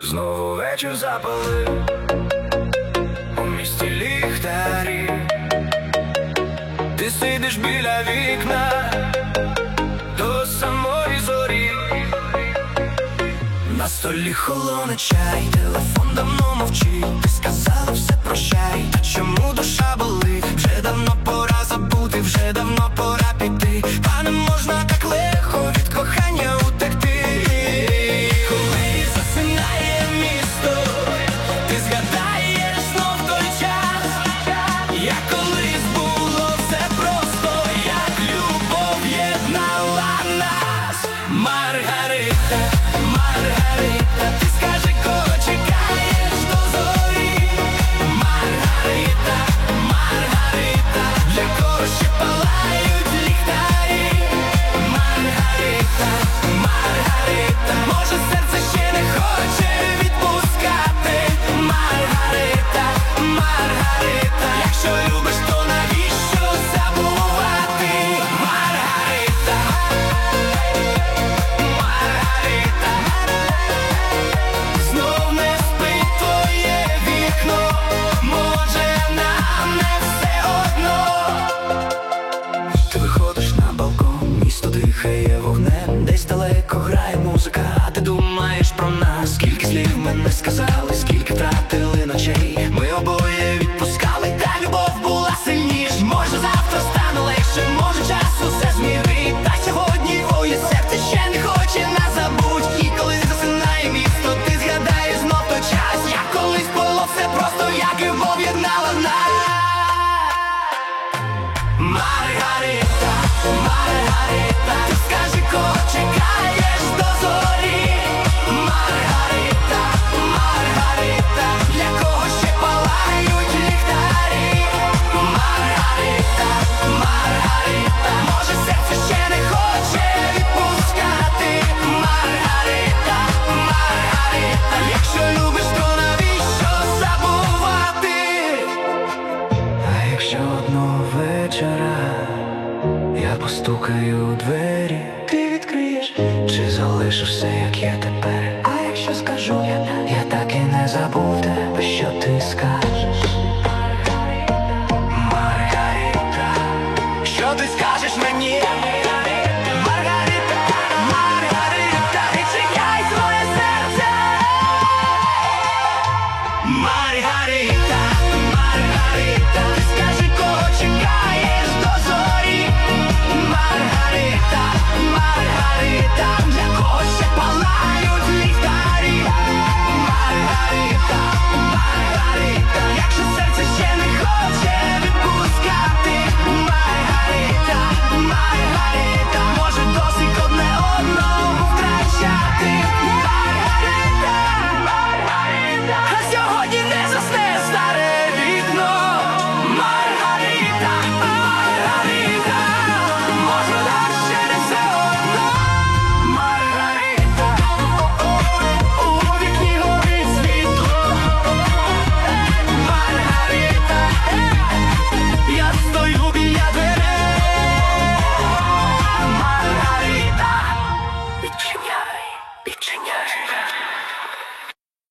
Знову вечір запалив, у місті ліхтарі. Ти сидиш біля вікна до самої зорі. На столі холоне чай, телефон давно мовчить. Ти сказала все прощай, та чому душа болить? Вже давно пора забути, вже давно пора піти. Та не можна так легко від кохання утекти. Коли засинає місто, ти згадаєш знов той час, як колись було все просто, як любов єднала нас. Маргарита, Маргарита, ти скажи, кого чекаєш до зорі. Маргарита, Маргарита, для кого ще палають ліхтарі. Маргарита, Маргарита, може серце ще не хоче відпускати. Маргарита, Маргарита, якщо любиш, то навіщо забувати. Маргарита, Маргарита, знов не спить твоє вікно, може нам не все одно. Ти виходиш на балкон, місто дихає вогнем, десь далеко грає музика, а ти думаєш про нас. Скільки слів ми не сказали, скільки втратили ночей. Ми обоє відпускали, та любов була сильніш. Може завтра стане легше, може час усе змірить. Та сьогодні твоє серце ще не хоче нас забудь. І коли засинає місто, ти згадаєш знов той час, як колись було все просто, як любов єднала нас. Маргарита, Маргарита, ти скажи, кого чекаєш до зорі. Маргарита, Маргарита, для кого ще палають ліхтарі. Маргарита, Маргарита, може серце ще не хоче відпускати. Маргарита, Маргарита, якщо любиш, то навіщо забувати. А якщо одного вечора я постукаю у двері, ти відкриєш, чи залишишся, як я тепер? А якщо скажу я так і не забув тебе, що ти скажеш?